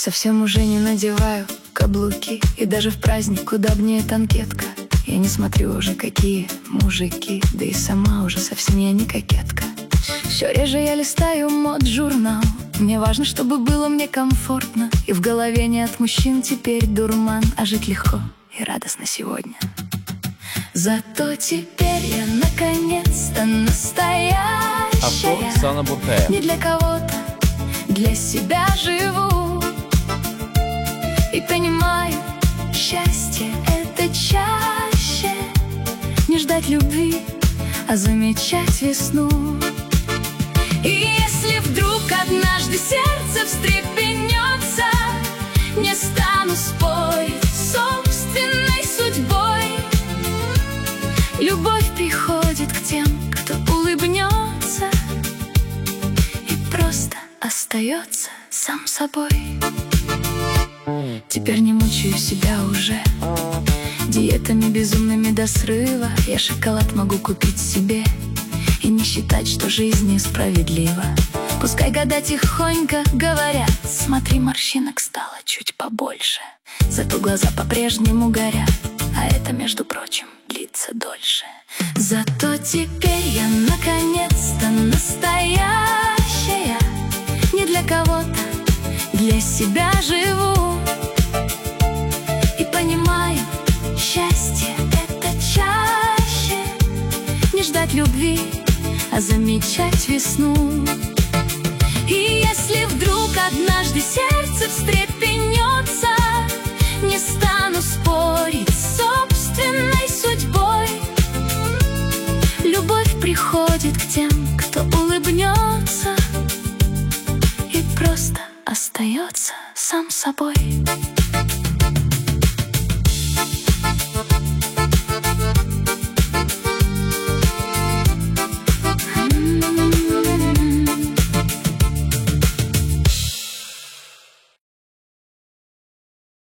Совсем уже не надеваю каблуки, и даже в праздник удобнее анкетка. Я не смотрю уже, какие мужики, да и сама уже совсем я не кокетка. Все реже я листаю мод-журнал. Мне важно, чтобы было мне комфортно, и в голове не от мужчин теперь дурман, а жить легко и радостно сегодня. Зато теперь я наконец-то настоящая. Не для кого-то, для себя живу. И понимаю, счастье — это чаще не ждать любви, а замечать весну. И если вдруг однажды сердце встрепенется, не стану спорить с собственной судьбой. Любовь приходит к тем, кто улыбнется и просто остается сам собой. Теперь не мучаю себя уже диетами безумными до срыва. Я шоколад могу купить себе и не считать, что жизнь несправедлива. Пускай года тихонько говорят: смотри, морщинок стало чуть побольше, зато глаза по-прежнему горят, а это, между прочим, длится дольше. Зато теперь я наконец-то настоящая. Не для кого-то, для себя живу. И понимаю, счастье — это чаще не ждать любви, а замечать весну. И если вдруг однажды сердце встрепенется, не стану спорить с собственной судьбой. Любовь приходит к тем, кто улыбнется и просто остается сам собой.